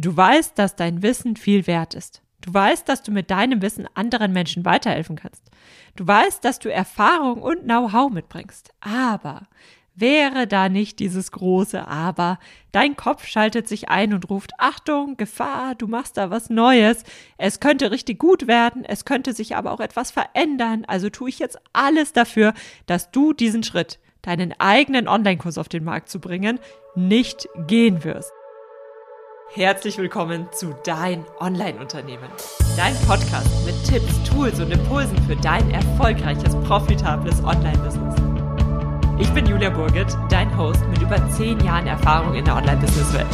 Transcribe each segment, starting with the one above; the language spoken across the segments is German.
Du weißt, dass dein Wissen viel wert ist. Du weißt, dass du mit deinem Wissen anderen Menschen weiterhelfen kannst. Du weißt, dass du Erfahrung und Know-how mitbringst. Aber wäre da nicht dieses große Aber? Dein Kopf schaltet sich ein und ruft, Achtung, Gefahr, du machst da was Neues. Es könnte richtig gut werden, es könnte sich aber auch etwas verändern. Also tue ich jetzt alles dafür, dass du diesen Schritt, deinen eigenen Online-Kurs auf den Markt zu bringen, nicht gehen wirst. Herzlich willkommen zu Dein Online-Unternehmen. Dein Podcast mit Tipps, Tools und Impulsen für dein erfolgreiches, profitables Online-Business. Ich bin Julia Burget, dein Host mit über 10 Jahren Erfahrung in der Online-Business-Welt.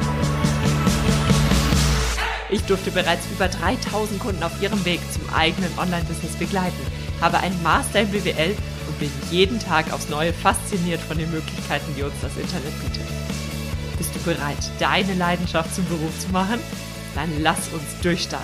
Ich durfte bereits über 3000 Kunden auf ihrem Weg zum eigenen Online-Business begleiten, habe einen Master in BWL und bin jeden Tag aufs Neue fasziniert von den Möglichkeiten, die uns das Internet bietet. Bist du bereit, deine Leidenschaft zum Beruf zu machen? Dann lass uns durchstarten.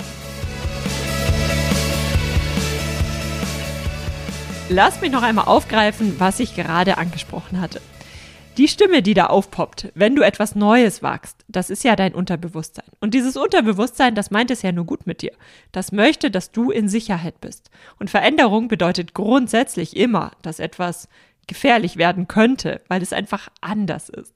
Lass mich noch einmal aufgreifen, was ich gerade angesprochen hatte. Die Stimme, die da aufpoppt, wenn du etwas Neues wagst, das ist ja dein Unterbewusstsein. Und dieses Unterbewusstsein, das meint es ja nur gut mit dir. Das möchte, dass du in Sicherheit bist. Und Veränderung bedeutet grundsätzlich immer, dass etwas gefährlich werden könnte, weil es einfach anders ist.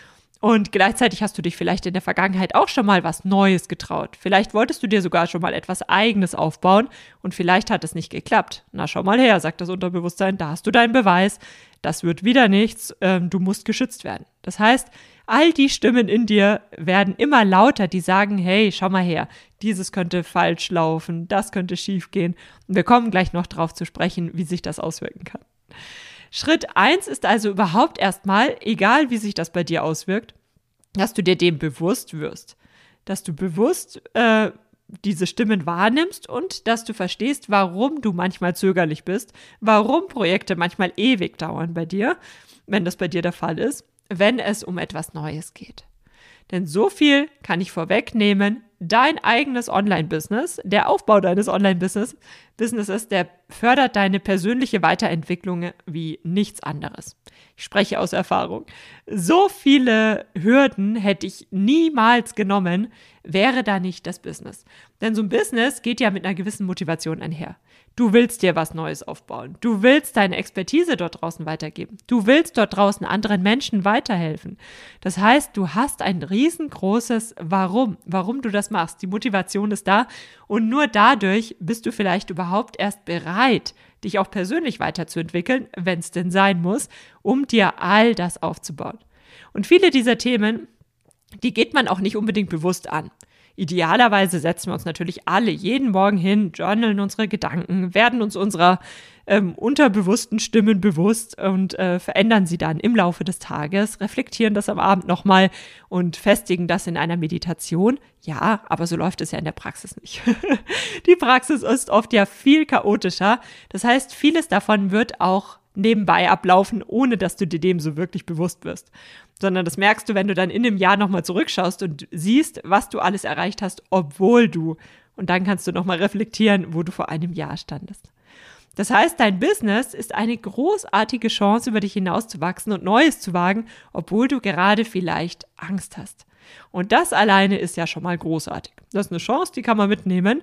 Und gleichzeitig hast du dich vielleicht in der Vergangenheit auch schon mal was Neues getraut. Vielleicht wolltest du dir sogar schon mal etwas Eigenes aufbauen und vielleicht hat es nicht geklappt. Na, schau mal her, sagt das Unterbewusstsein, da hast du deinen Beweis, das wird wieder nichts, du musst geschützt werden. Das heißt, all die Stimmen in dir werden immer lauter, die sagen, hey, schau mal her, dieses könnte falsch laufen, das könnte schief gehen. Und wir kommen gleich noch drauf zu sprechen, wie sich das auswirken kann. Schritt 1 ist also überhaupt erstmal, egal wie sich das bei dir auswirkt, dass du dir dem bewusst wirst. Dass du bewusst diese Stimmen wahrnimmst und dass du verstehst, warum du manchmal zögerlich bist, warum Projekte manchmal ewig dauern bei dir, wenn das bei dir der Fall ist, wenn es um etwas Neues geht. Denn so viel kann ich vorwegnehmen, dein eigenes Online-Business, der Aufbau deines Online-Businesses, der fördert deine persönliche Weiterentwicklung wie nichts anderes. Ich spreche aus Erfahrung. So viele Hürden hätte ich niemals genommen, wäre da nicht das Business. Denn so ein Business geht ja mit einer gewissen Motivation einher. Du willst dir was Neues aufbauen. Du willst deine Expertise dort draußen weitergeben. Du willst dort draußen anderen Menschen weiterhelfen. Das heißt, du hast ein riesengroßes warum du das machst. Die Motivation ist da und nur dadurch bist du vielleicht überhaupt erst bereit, dich auch persönlich weiterzuentwickeln, wenn es denn sein muss, um dir all das aufzubauen. Und viele dieser Themen, die geht man auch nicht unbedingt bewusst an. Idealerweise setzen wir uns natürlich alle jeden Morgen hin, journalen unsere Gedanken, werden uns unserer unterbewussten Stimmen bewusst und verändern sie dann im Laufe des Tages, reflektieren das am Abend nochmal und festigen das in einer Meditation. Ja, aber so läuft es ja in der Praxis nicht. Die Praxis ist oft ja viel chaotischer. Das heißt, vieles davon wird auch nebenbei ablaufen, ohne dass du dir dem so wirklich bewusst wirst. Sondern das merkst du, wenn du dann in einem Jahr nochmal zurückschaust und siehst, was du alles erreicht hast, obwohl du. Und dann kannst du nochmal reflektieren, wo du vor einem Jahr standest. Das heißt, dein Business ist eine großartige Chance, über dich hinauszuwachsen und Neues zu wagen, obwohl du gerade vielleicht Angst hast. Und das alleine ist ja schon mal großartig. Das ist eine Chance, die kann man mitnehmen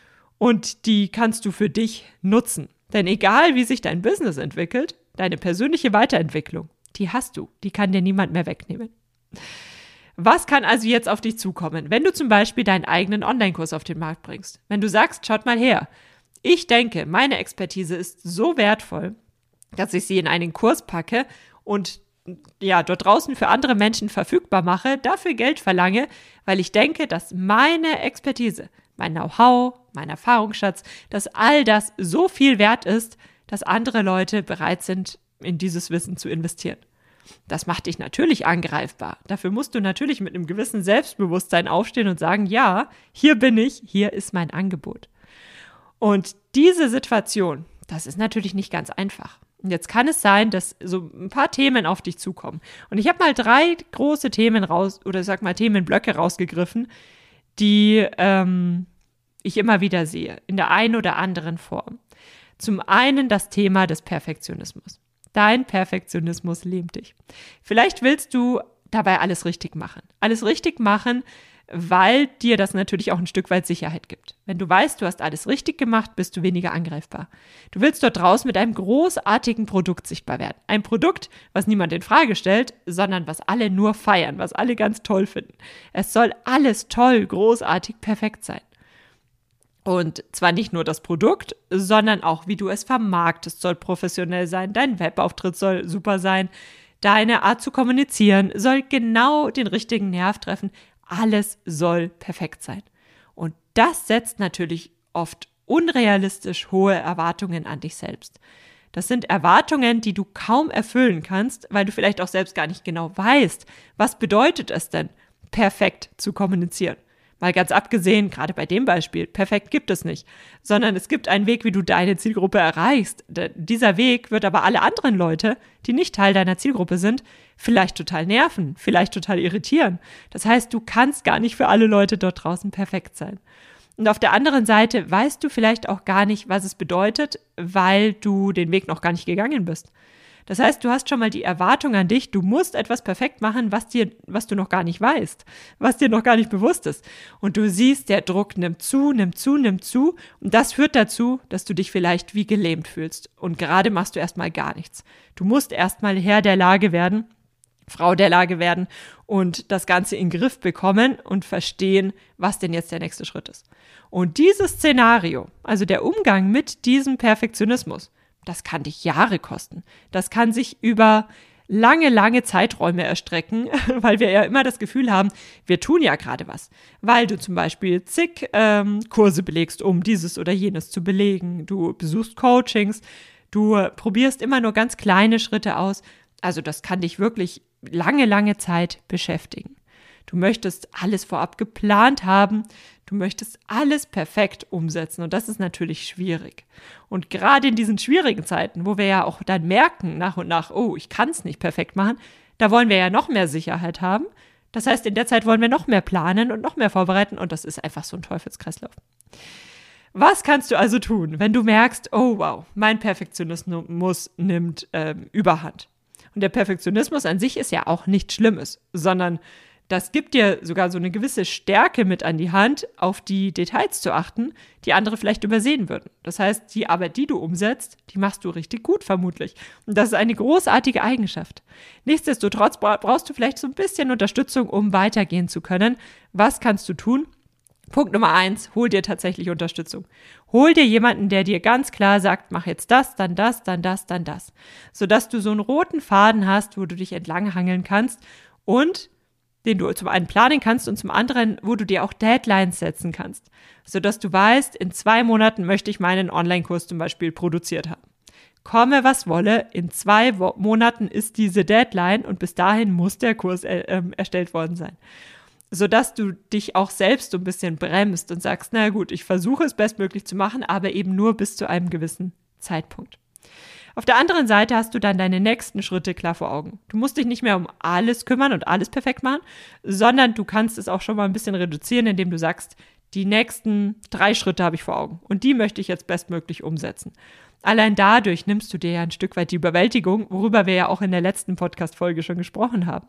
und die kannst du für dich nutzen. Denn egal, wie sich dein Business entwickelt, deine persönliche Weiterentwicklung, die hast du, die kann dir niemand mehr wegnehmen. Was kann also jetzt auf dich zukommen, wenn du zum Beispiel deinen eigenen Online-Kurs auf den Markt bringst? Wenn du sagst, schaut mal her, ich denke, meine Expertise ist so wertvoll, dass ich sie in einen Kurs packe und ja, dort draußen für andere Menschen verfügbar mache, dafür Geld verlange, weil ich denke, dass meine Expertise, mein Know-how, mein Erfahrungsschatz, dass all das so viel wert ist, dass andere Leute bereit sind, in dieses Wissen zu investieren. Das macht dich natürlich angreifbar. Dafür musst du natürlich mit einem gewissen Selbstbewusstsein aufstehen und sagen, ja, hier bin ich, hier ist mein Angebot. Und diese Situation, das ist natürlich nicht ganz einfach. Und jetzt kann es sein, dass so ein paar Themen auf dich zukommen. Und ich habe mal 3 große Themen Themenblöcke rausgegriffen, die ich immer wieder sehe, in der einen oder anderen Form. Zum einen das Thema des Perfektionismus. Dein Perfektionismus lähmt dich. Vielleicht willst du dabei alles richtig machen. Alles richtig machen, weil dir das natürlich auch ein Stück weit Sicherheit gibt. Wenn du weißt, du hast alles richtig gemacht, bist du weniger angreifbar. Du willst dort draußen mit einem großartigen Produkt sichtbar werden. Ein Produkt, was niemand in Frage stellt, sondern was alle nur feiern, was alle ganz toll finden. Es soll alles toll, großartig, perfekt sein. Und zwar nicht nur das Produkt, sondern auch, wie du es vermarktest, soll professionell sein. Dein Webauftritt soll super sein. Deine Art zu kommunizieren soll genau den richtigen Nerv treffen. Alles soll perfekt sein. Und das setzt natürlich oft unrealistisch hohe Erwartungen an dich selbst. Das sind Erwartungen, die du kaum erfüllen kannst, weil du vielleicht auch selbst gar nicht genau weißt, was bedeutet es denn, perfekt zu kommunizieren. Mal ganz abgesehen, gerade bei dem Beispiel, perfekt gibt es nicht, sondern es gibt einen Weg, wie du deine Zielgruppe erreichst. Dieser Weg wird aber alle anderen Leute, die nicht Teil deiner Zielgruppe sind, vielleicht total nerven, vielleicht total irritieren. Das heißt, du kannst gar nicht für alle Leute dort draußen perfekt sein. Und auf der anderen Seite weißt du vielleicht auch gar nicht, was es bedeutet, weil du den Weg noch gar nicht gegangen bist. Das heißt, du hast schon mal die Erwartung an dich, du musst etwas perfekt machen, was du noch gar nicht weißt, was dir noch gar nicht bewusst ist. Und du siehst, der Druck nimmt zu. Und das führt dazu, dass du dich vielleicht wie gelähmt fühlst. Und gerade machst du erstmal gar nichts. Du musst erstmal Herr der Lage werden, Frau der Lage werden und das Ganze in den Griff bekommen und verstehen, was denn jetzt der nächste Schritt ist. Und dieses Szenario, also der Umgang mit diesem Perfektionismus, das kann dich Jahre kosten. Das kann sich über lange Zeiträume erstrecken, weil wir ja immer das Gefühl haben, wir tun ja gerade was. Weil du zum Beispiel zig Kurse belegst, um dieses oder jenes zu belegen. Du besuchst Coachings, du probierst immer nur ganz kleine Schritte aus. Also das kann dich wirklich lange Zeit beschäftigen. Du möchtest alles vorab geplant haben. Du möchtest alles perfekt umsetzen und das ist natürlich schwierig. Und gerade in diesen schwierigen Zeiten, wo wir ja auch dann merken nach und nach, oh, ich kann es nicht perfekt machen, da wollen wir ja noch mehr Sicherheit haben. Das heißt, in der Zeit wollen wir noch mehr planen und noch mehr vorbereiten und das ist einfach so ein Teufelskreislauf. Was kannst du also tun, wenn du merkst, oh wow, mein Perfektionismus nimmt Überhand? Und der Perfektionismus an sich ist ja auch nichts Schlimmes, sondern das gibt dir sogar so eine gewisse Stärke mit an die Hand, auf die Details zu achten, die andere vielleicht übersehen würden. Das heißt, die Arbeit, die du umsetzt, die machst du richtig gut vermutlich. Und das ist eine großartige Eigenschaft. Nichtsdestotrotz brauchst du vielleicht so ein bisschen Unterstützung, um weitergehen zu können. Was kannst du tun? Punkt Nummer 1, hol dir tatsächlich Unterstützung. Hol dir jemanden, der dir ganz klar sagt, mach jetzt das, dann das, dann das, dann das. Sodass du so einen roten Faden hast, wo du dich entlanghangeln kannst und den du zum einen planen kannst und zum anderen, wo du dir auch Deadlines setzen kannst, sodass du weißt, in 2 Monaten möchte ich meinen Online-Kurs zum Beispiel produziert haben. Komme, was wolle, in 2 Monaten ist diese Deadline und bis dahin muss der Kurs erstellt worden sein. Sodass du dich auch selbst so ein bisschen bremst und sagst, na gut, ich versuche es bestmöglich zu machen, aber eben nur bis zu einem gewissen Zeitpunkt. Auf der anderen Seite hast du dann deine nächsten Schritte klar vor Augen. Du musst dich nicht mehr um alles kümmern und alles perfekt machen, sondern du kannst es auch schon mal ein bisschen reduzieren, indem du sagst, die nächsten 3 Schritte habe ich vor Augen und die möchte ich jetzt bestmöglich umsetzen. Allein dadurch nimmst du dir ja ein Stück weit die Überwältigung, worüber wir ja auch in der letzten Podcast-Folge schon gesprochen haben.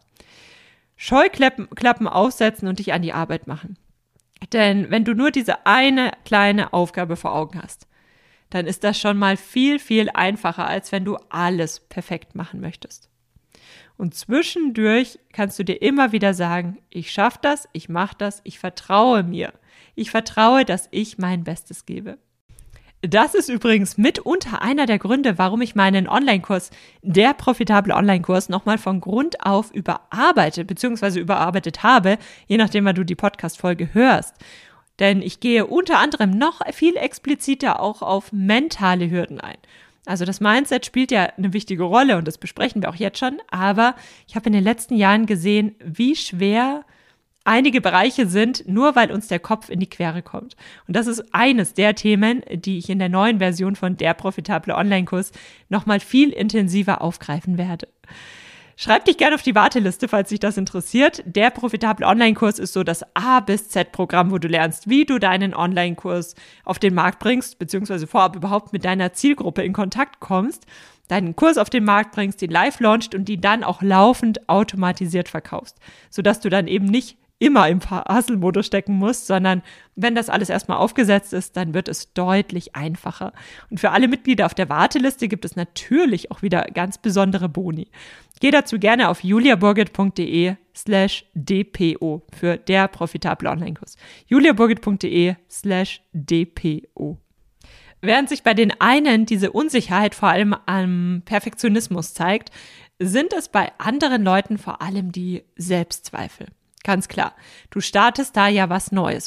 Scheuklappen aufsetzen und dich an die Arbeit machen. Denn wenn du nur diese eine kleine Aufgabe vor Augen hast, dann ist das schon mal viel einfacher, als wenn du alles perfekt machen möchtest. Und zwischendurch kannst du dir immer wieder sagen, ich schaffe das, ich mache das, ich vertraue mir. Ich vertraue, dass ich mein Bestes gebe. Das ist übrigens mitunter einer der Gründe, warum ich meinen Online-Kurs, der profitable Online-Kurs, nochmal von Grund auf überarbeitet habe, je nachdem, wann du die Podcast-Folge hörst. Denn ich gehe unter anderem noch viel expliziter auch auf mentale Hürden ein. Also das Mindset spielt ja eine wichtige Rolle und das besprechen wir auch jetzt schon. Aber ich habe in den letzten Jahren gesehen, wie schwer einige Bereiche sind, nur weil uns der Kopf in die Quere kommt. Und das ist eines der Themen, die ich in der neuen Version von der profitable Online-Kurs nochmal viel intensiver aufgreifen werde. Schreib dich gerne auf die Warteliste, falls dich das interessiert. Der profitable Online-Kurs ist so das A-bis-Z-Programm, wo du lernst, wie du deinen Online-Kurs auf den Markt bringst, beziehungsweise vorab überhaupt mit deiner Zielgruppe in Kontakt kommst, deinen Kurs auf den Markt bringst, den live launchst und die dann auch laufend automatisiert verkaufst, sodass du dann eben nicht immer im Hustle-Modus stecken musst, sondern wenn das alles erstmal aufgesetzt ist, dann wird es deutlich einfacher. Und für alle Mitglieder auf der Warteliste gibt es natürlich auch wieder ganz besondere Boni. Geh dazu gerne auf juliaburgit.de/dpo für der profitable Online-Kurs. juliaburgit.de/dpo. Während sich bei den einen diese Unsicherheit vor allem am Perfektionismus zeigt, sind es bei anderen Leuten vor allem die Selbstzweifel. Ganz klar. Du startest da ja was Neues,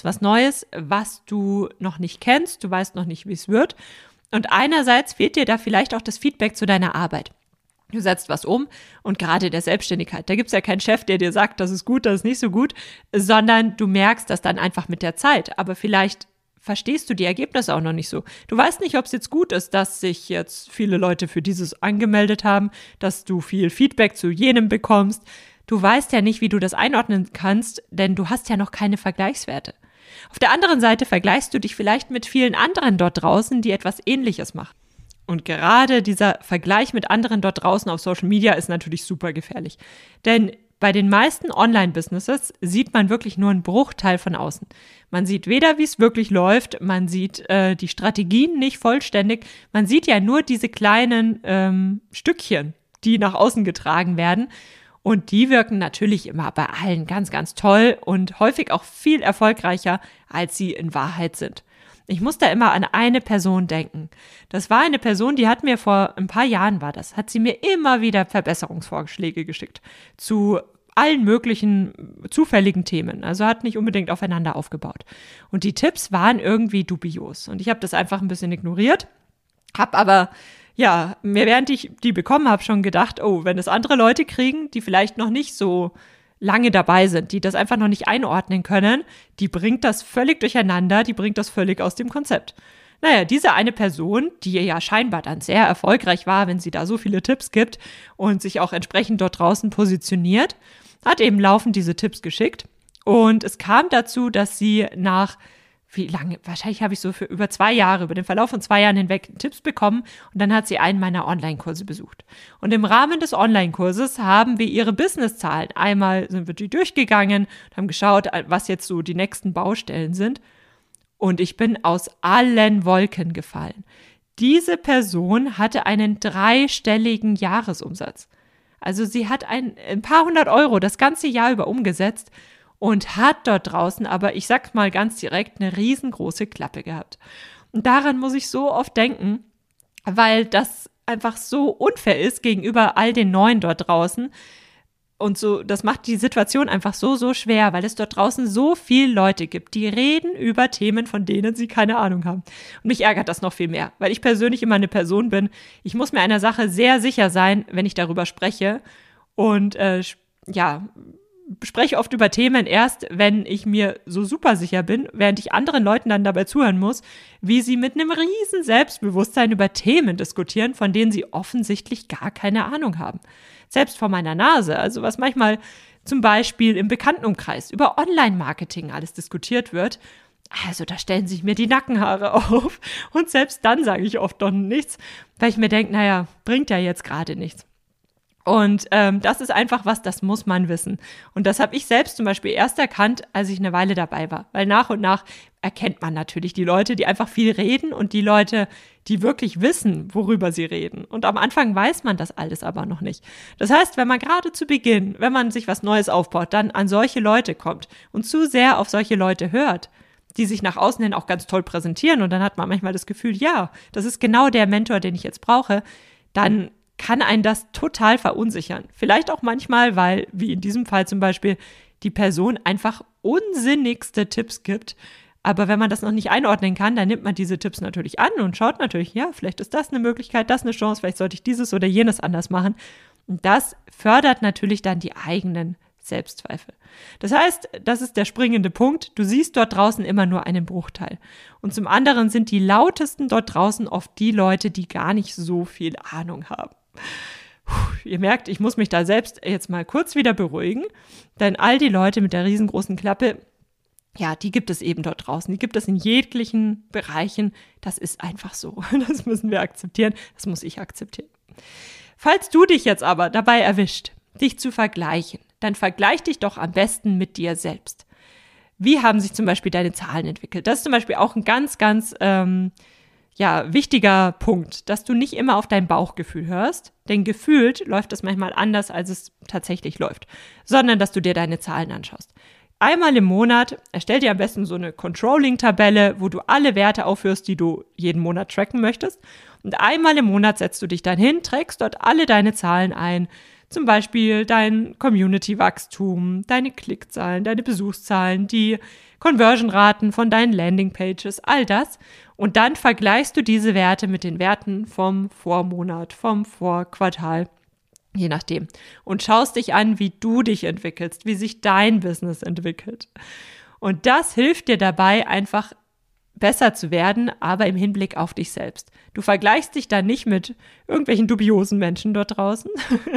was du noch nicht kennst, du weißt noch nicht, wie es wird. Und einerseits fehlt dir da vielleicht auch das Feedback zu deiner Arbeit. Du setzt was um und gerade der Selbstständigkeit, da gibt es ja keinen Chef, der dir sagt, das ist gut, das ist nicht so gut, sondern du merkst das dann einfach mit der Zeit. Aber vielleicht verstehst du die Ergebnisse auch noch nicht so. Du weißt nicht, ob es jetzt gut ist, dass sich jetzt viele Leute für dieses angemeldet haben, dass du viel Feedback zu jenem bekommst. Du weißt ja nicht, wie du das einordnen kannst, denn du hast ja noch keine Vergleichswerte. Auf der anderen Seite vergleichst du dich vielleicht mit vielen anderen dort draußen, die etwas Ähnliches machen. Und gerade dieser Vergleich mit anderen dort draußen auf Social Media ist natürlich super gefährlich. Denn bei den meisten Online-Businesses sieht man wirklich nur einen Bruchteil von außen. Man sieht weder, wie es wirklich läuft, man sieht die Strategien nicht vollständig, man sieht ja nur diese kleinen Stückchen, die nach außen getragen werden. Und die wirken natürlich immer bei allen ganz, ganz toll und häufig auch viel erfolgreicher, als sie in Wahrheit sind. Ich muss da immer an eine Person denken. Das war eine Person, die hat mir vor ein paar Jahren hat sie mir immer wieder Verbesserungsvorschläge geschickt zu allen möglichen zufälligen Themen. Also hat nicht unbedingt aufeinander aufgebaut. Und die Tipps waren irgendwie dubios. Und ich habe das einfach ein bisschen ignoriert, habe aber während ich die bekommen habe, schon gedacht, oh, wenn es andere Leute kriegen, die vielleicht noch nicht so lange dabei sind, die das einfach noch nicht einordnen können, die bringt das völlig durcheinander, die bringt das völlig aus dem Konzept. Naja, diese eine Person, die ja scheinbar dann sehr erfolgreich war, wenn sie da so viele Tipps gibt und sich auch entsprechend dort draußen positioniert, hat eben laufend diese Tipps geschickt. Und es kam dazu, dass sie nach wie lange, wahrscheinlich habe ich so für über den Verlauf von 2 Jahren hinweg Tipps bekommen und dann hat sie einen meiner Online-Kurse besucht. Und im Rahmen des Online-Kurses haben wir ihre Business-Zahlen, einmal sind wir die durchgegangen und haben geschaut, was jetzt so die nächsten Baustellen sind und ich bin aus allen Wolken gefallen. Diese Person hatte einen 3-stelligen Jahresumsatz. Also sie hat ein paar hundert Euro das ganze Jahr über umgesetzt und hat dort draußen aber, ich sag's mal ganz direkt, eine riesengroße Klappe gehabt. Und daran muss ich so oft denken, weil das einfach so unfair ist gegenüber all den Neuen dort draußen. Und so, das macht die Situation einfach so, so schwer, weil es dort draußen so viele Leute gibt, die reden über Themen, von denen sie keine Ahnung haben. Und mich ärgert das noch viel mehr, weil ich persönlich immer eine Person bin, ich muss mir einer Sache sehr sicher sein, wenn ich darüber spreche. Und spreche oft über Themen erst, wenn ich mir so super sicher bin, während ich anderen Leuten dann dabei zuhören muss, wie sie mit einem riesen Selbstbewusstsein über Themen diskutieren, von denen sie offensichtlich gar keine Ahnung haben. Selbst vor meiner Nase, also was manchmal zum Beispiel im Bekanntenumkreis über Online-Marketing alles diskutiert wird, also da stellen sich mir die Nackenhaare auf und selbst dann sage ich oft noch nichts, weil ich mir denke, naja, bringt ja jetzt gerade nichts. Und das ist einfach was, das muss man wissen. Und das habe ich selbst zum Beispiel erst erkannt, als ich eine Weile dabei war. Weil nach und nach erkennt man natürlich die Leute, die einfach viel reden und die Leute, die wirklich wissen, worüber sie reden. Und am Anfang weiß man das alles aber noch nicht. Das heißt, wenn man gerade zu Beginn, wenn man sich was Neues aufbaut, dann an solche Leute kommt und zu sehr auf solche Leute hört, die sich nach außen hin auch ganz toll präsentieren und dann hat man manchmal das Gefühl, ja, das ist genau der Mentor, den ich jetzt brauche, dann kann einen das total verunsichern. Vielleicht auch manchmal, weil, wie in diesem Fall zum Beispiel, die Person einfach unsinnigste Tipps gibt. Aber wenn man das noch nicht einordnen kann, dann nimmt man diese Tipps natürlich an und schaut natürlich, ja, vielleicht ist das eine Möglichkeit, das eine Chance, vielleicht sollte ich dieses oder jenes anders machen. Und das fördert natürlich dann die eigenen Selbstzweifel. Das heißt, das ist der springende Punkt. Du siehst dort draußen immer nur einen Bruchteil. Und zum anderen sind die lautesten dort draußen oft die Leute, die gar nicht so viel Ahnung haben. Ihr merkt, ich muss mich da selbst jetzt mal kurz wieder beruhigen, denn all die Leute mit der riesengroßen Klappe, ja, die gibt es eben dort draußen, die gibt es in jeglichen Bereichen. Das ist einfach so. Das müssen wir akzeptieren, das muss ich akzeptieren. Falls du dich jetzt aber dabei erwischt, dich zu vergleichen, dann vergleich dich doch am besten mit dir selbst. Wie haben sich zum Beispiel deine Zahlen entwickelt? Das ist zum Beispiel auch ein ganz, ganz wichtiger Punkt, dass du nicht immer auf dein Bauchgefühl hörst, denn gefühlt läuft es manchmal anders, als es tatsächlich läuft, sondern dass du dir deine Zahlen anschaust. Einmal im Monat erstell dir am besten so eine Controlling-Tabelle, wo du alle Werte aufführst, die du jeden Monat tracken möchtest. Und einmal im Monat setzt du dich dann hin, trägst dort alle deine Zahlen ein, zum Beispiel dein Community-Wachstum, deine Klickzahlen, deine Besuchszahlen, die Conversion-Raten von deinen Landingpages, all das. Und dann vergleichst du diese Werte mit den Werten vom Vormonat, vom Vorquartal, je nachdem. Und schaust dich an, wie du dich entwickelst, wie sich dein Business entwickelt. Und das hilft dir dabei, einfach besser zu werden, aber im Hinblick auf dich selbst. Du vergleichst dich dann nicht mit irgendwelchen dubiosen Menschen dort draußen.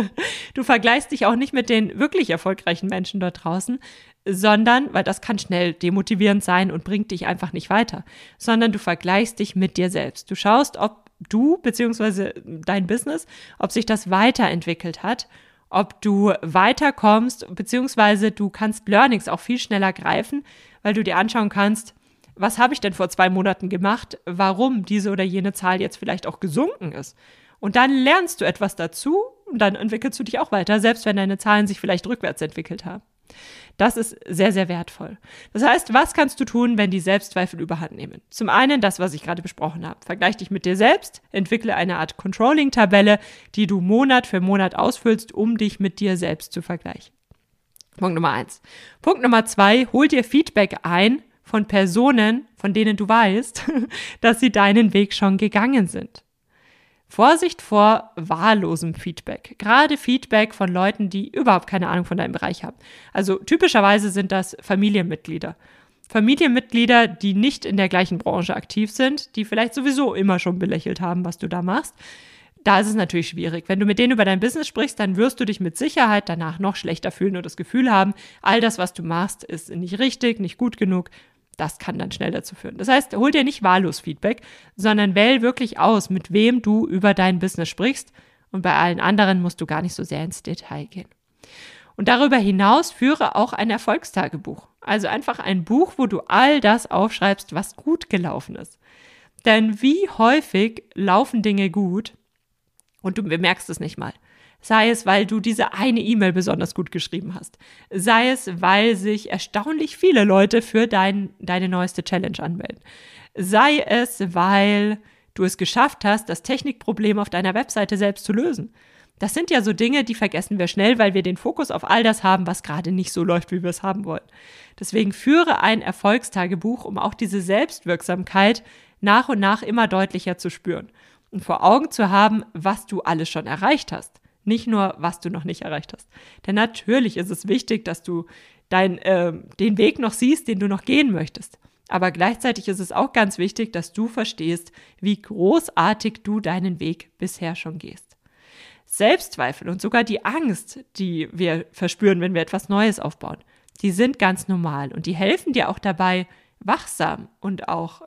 Du vergleichst dich auch nicht mit den wirklich erfolgreichen Menschen dort draußen, sondern, weil das kann schnell demotivierend sein und bringt dich einfach nicht weiter, sondern du vergleichst dich mit dir selbst. Du schaust, ob du bzw. dein Business, ob sich das weiterentwickelt hat, ob du weiterkommst, beziehungsweise du kannst Learnings auch viel schneller greifen, weil du dir anschauen kannst, was habe ich denn vor 2 Monaten gemacht, warum diese oder jene Zahl jetzt vielleicht auch gesunken ist. Und dann lernst du etwas dazu und dann entwickelst du dich auch weiter, selbst wenn deine Zahlen sich vielleicht rückwärts entwickelt haben. Das ist sehr, sehr wertvoll. Das heißt, was kannst du tun, wenn die Selbstzweifel überhand nehmen? Zum einen das, was ich gerade besprochen habe. Vergleich dich mit dir selbst, entwickle eine Art Controlling-Tabelle, die du Monat für Monat ausfüllst, um dich mit dir selbst zu vergleichen. Punkt Nummer 1. Punkt Nummer 2, hol dir Feedback ein von Personen, von denen du weißt, dass sie deinen Weg schon gegangen sind. Vorsicht vor wahllosem Feedback. Gerade Feedback von Leuten, die überhaupt keine Ahnung von deinem Bereich haben. Also typischerweise sind das Familienmitglieder. Familienmitglieder, die nicht in der gleichen Branche aktiv sind, die vielleicht sowieso immer schon belächelt haben, was du da machst. Da ist es natürlich schwierig. Wenn du mit denen über dein Business sprichst, dann wirst du dich mit Sicherheit danach noch schlechter fühlen und das Gefühl haben, all das, was du machst, ist nicht richtig, nicht gut genug. Das kann dann schnell dazu führen. Das heißt, hol dir nicht wahllos Feedback, sondern wähl wirklich aus, mit wem du über dein Business sprichst. Und bei allen anderen musst du gar nicht so sehr ins Detail gehen. Und darüber hinaus führe auch ein Erfolgstagebuch. Also einfach ein Buch, wo du all das aufschreibst, was gut gelaufen ist. Denn wie häufig laufen Dinge gut und du bemerkst es nicht mal. Sei es, weil du diese eine E-Mail besonders gut geschrieben hast. Sei es, weil sich erstaunlich viele Leute für deine neueste Challenge anmelden. Sei es, weil du es geschafft hast, das Technikproblem auf deiner Webseite selbst zu lösen. Das sind ja so Dinge, die vergessen wir schnell, weil wir den Fokus auf all das haben, was gerade nicht so läuft, wie wir es haben wollen. Deswegen führe ein Erfolgstagebuch, um auch diese Selbstwirksamkeit nach und nach immer deutlicher zu spüren und vor Augen zu haben, was du alles schon erreicht hast. Nicht nur, was du noch nicht erreicht hast. Denn natürlich ist es wichtig, dass du den Weg noch siehst, den du noch gehen möchtest. Aber gleichzeitig ist es auch ganz wichtig, dass du verstehst, wie großartig du deinen Weg bisher schon gehst. Selbstzweifel und sogar die Angst, die wir verspüren, wenn wir etwas Neues aufbauen, die sind ganz normal und die helfen dir auch dabei, wachsam und auch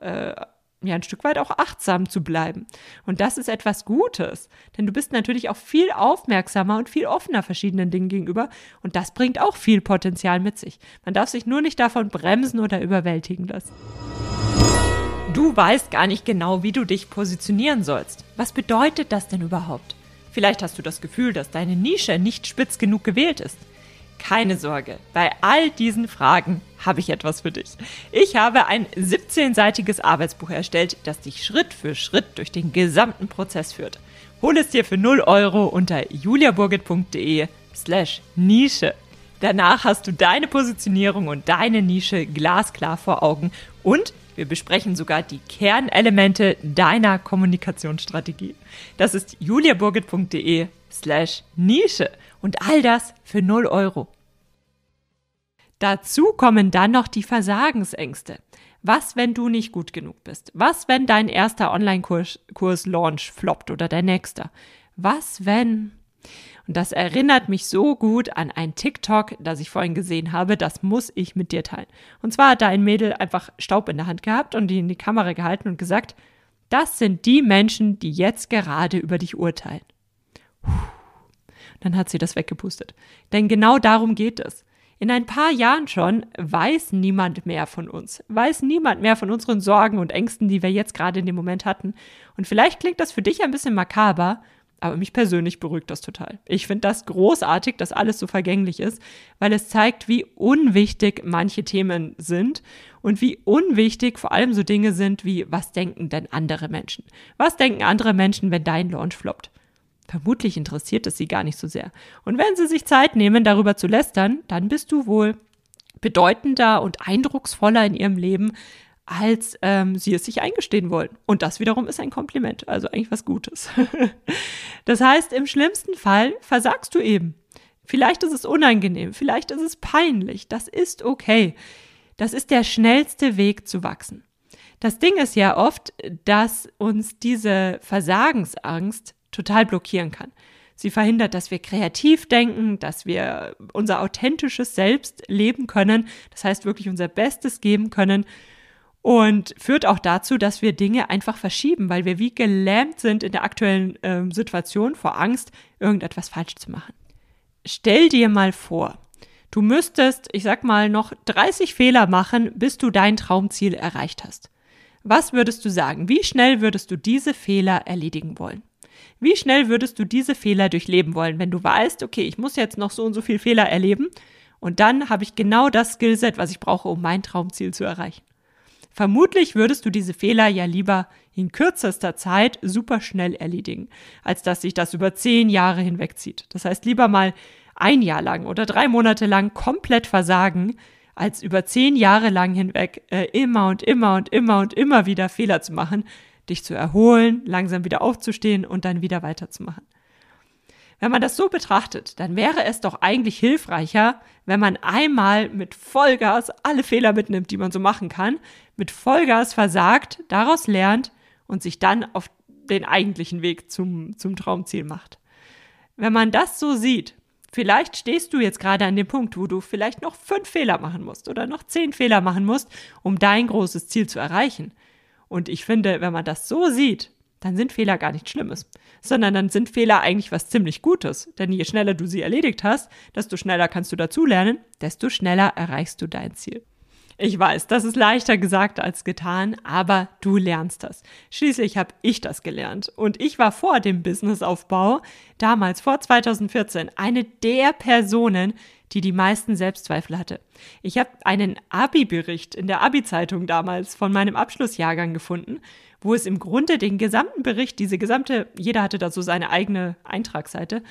ein Stück weit auch achtsam zu bleiben. Und das ist etwas Gutes, denn du bist natürlich auch viel aufmerksamer und viel offener verschiedenen Dingen gegenüber und das bringt auch viel Potenzial mit sich. Man darf sich nur nicht davon bremsen oder überwältigen lassen. Du weißt gar nicht genau, wie du dich positionieren sollst. Was bedeutet das denn überhaupt? Vielleicht hast du das Gefühl, dass deine Nische nicht spitz genug gewählt ist. Keine Sorge, bei all diesen Fragen habe ich etwas für dich. Ich habe ein 17-seitiges Arbeitsbuch erstellt, das dich Schritt für Schritt durch den gesamten Prozess führt. Hol es dir für 0 € unter juliaburgit.de/Nische. Danach hast du deine Positionierung und deine Nische glasklar vor Augen und wir besprechen sogar die Kernelemente deiner Kommunikationsstrategie. Das ist juliaburgit.de/Nische und all das für 0 €. Dazu kommen dann noch die Versagensängste. Was, wenn du nicht gut genug bist? Was, wenn dein erster Online-Kurs-Launch floppt oder der nächste? Was, wenn... Und das erinnert mich so gut an ein TikTok, das ich vorhin gesehen habe, das muss ich mit dir teilen. Und zwar hat da ein Mädel einfach Staub in der Hand gehabt und die in die Kamera gehalten und gesagt, das sind die Menschen, die jetzt gerade über dich urteilen. Dann hat sie das weggepustet. Denn genau darum geht es. In ein paar Jahren schon weiß niemand mehr von uns, weiß niemand mehr von unseren Sorgen und Ängsten, die wir jetzt gerade in dem Moment hatten. Und vielleicht klingt das für dich ein bisschen makaber, aber mich persönlich beruhigt das total. Ich finde das großartig, dass alles so vergänglich ist, weil es zeigt, wie unwichtig manche Themen sind und wie unwichtig vor allem so Dinge sind wie, was denken denn andere Menschen? Was denken andere Menschen, wenn dein Launch floppt? Vermutlich interessiert es sie gar nicht so sehr. Und wenn sie sich Zeit nehmen, darüber zu lästern, dann bist du wohl bedeutender und eindrucksvoller in ihrem Leben, als sie es sich eingestehen wollen. Und das wiederum ist ein Kompliment, also eigentlich was Gutes. Das heißt, im schlimmsten Fall versagst du eben. Vielleicht ist es unangenehm, vielleicht ist es peinlich, das ist okay. Das ist der schnellste Weg zu wachsen. Das Ding ist ja oft, dass uns diese Versagensangst total blockieren kann. Sie verhindert, dass wir kreativ denken, dass wir unser authentisches Selbst leben können, das heißt wirklich unser Bestes geben können und führt auch dazu, dass wir Dinge einfach verschieben, weil wir wie gelähmt sind in der aktuellen Situation vor Angst, irgendetwas falsch zu machen. Stell dir mal vor, du müsstest, ich sag mal, noch 30 Fehler machen, bis du dein Traumziel erreicht hast. Was würdest du sagen? Wie schnell würdest du diese Fehler erledigen wollen? Wie schnell würdest du diese Fehler durchleben wollen, wenn du weißt, okay, ich muss jetzt noch so und so viele Fehler erleben und dann habe ich genau das Skillset, was ich brauche, um mein Traumziel zu erreichen? Vermutlich würdest du diese Fehler ja lieber in kürzester Zeit super schnell erledigen, als dass sich das über 10 Jahre hinwegzieht. Das heißt, lieber mal 1 Jahr lang oder 3 Monate lang komplett versagen, als über 10 Jahre lang hinweg immer und immer und immer und immer wieder Fehler zu machen, dich zu erholen, langsam wieder aufzustehen und dann wieder weiterzumachen. Wenn man das so betrachtet, dann wäre es doch eigentlich hilfreicher, wenn man einmal mit Vollgas alle Fehler mitnimmt, die man so machen kann, mit Vollgas versagt, daraus lernt und sich dann auf den eigentlichen Weg zum Traumziel macht. Wenn man das so sieht, vielleicht stehst du jetzt gerade an dem Punkt, wo du vielleicht noch 5 Fehler machen musst oder noch 10 Fehler machen musst, um dein großes Ziel zu erreichen. Und ich finde, wenn man das so sieht, dann sind Fehler gar nichts Schlimmes, sondern dann sind Fehler eigentlich was ziemlich Gutes. Denn je schneller du sie erledigt hast, desto schneller kannst du dazulernen, desto schneller erreichst du dein Ziel. Ich weiß, das ist leichter gesagt als getan, aber du lernst das. Schließlich habe ich das gelernt. Und ich war vor dem Businessaufbau, damals vor 2014, eine der Personen, die meisten Selbstzweifel hatte. Ich habe einen Abi-Bericht in der Abi-Zeitung damals von meinem Abschlussjahrgang gefunden, wo es im Grunde den gesamten Bericht, jeder hatte da so seine eigene Eintragsseite.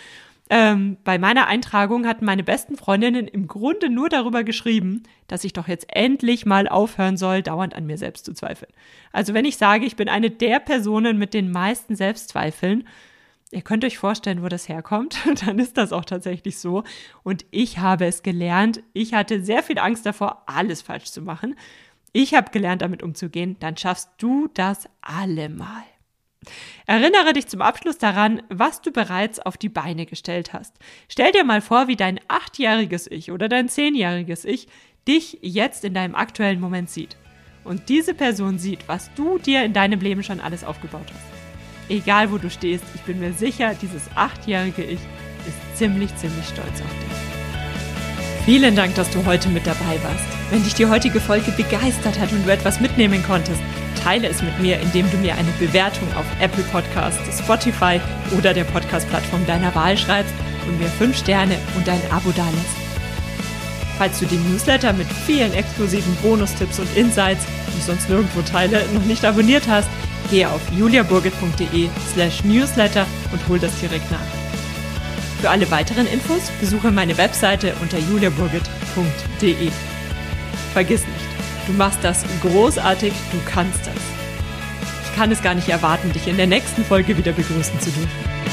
Bei meiner Eintragung hatten meine besten Freundinnen im Grunde nur darüber geschrieben, dass ich doch jetzt endlich mal aufhören soll, dauernd an mir selbst zu zweifeln. Also wenn ich sage, ich bin eine der Personen mit den meisten Selbstzweifeln, ihr könnt euch vorstellen, wo das herkommt, dann ist das auch tatsächlich so. Und ich habe es gelernt. Ich hatte sehr viel Angst davor, alles falsch zu machen. Ich habe gelernt, damit umzugehen. Dann schaffst du das allemal. Erinnere dich zum Abschluss daran, was du bereits auf die Beine gestellt hast. Stell dir mal vor, wie dein 8-jähriges Ich oder dein 10-jähriges Ich dich jetzt in deinem aktuellen Moment sieht. Und diese Person sieht, was du dir in deinem Leben schon alles aufgebaut hast. Egal wo du stehst, ich bin mir sicher, dieses 8-jährige Ich ist ziemlich stolz auf dich. Vielen Dank, dass du heute mit dabei warst. Wenn dich die heutige Folge begeistert hat und du etwas mitnehmen konntest, teile es mit mir, indem du mir eine Bewertung auf Apple Podcasts, Spotify oder der Podcast-Plattform deiner Wahl schreibst und mir 5 Sterne und ein Abo dalässt. Falls du den Newsletter mit vielen exklusiven Bonustipps und Insights, die ich sonst nirgendwo teile, noch nicht abonniert hast, gehe auf juliaburgit.de/newsletter und hol das direkt nach. Für alle weiteren Infos besuche meine Webseite unter juliaburgit.de. Vergiss nicht, du machst das großartig, du kannst das. Ich kann es gar nicht erwarten, dich in der nächsten Folge wieder begrüßen zu dürfen.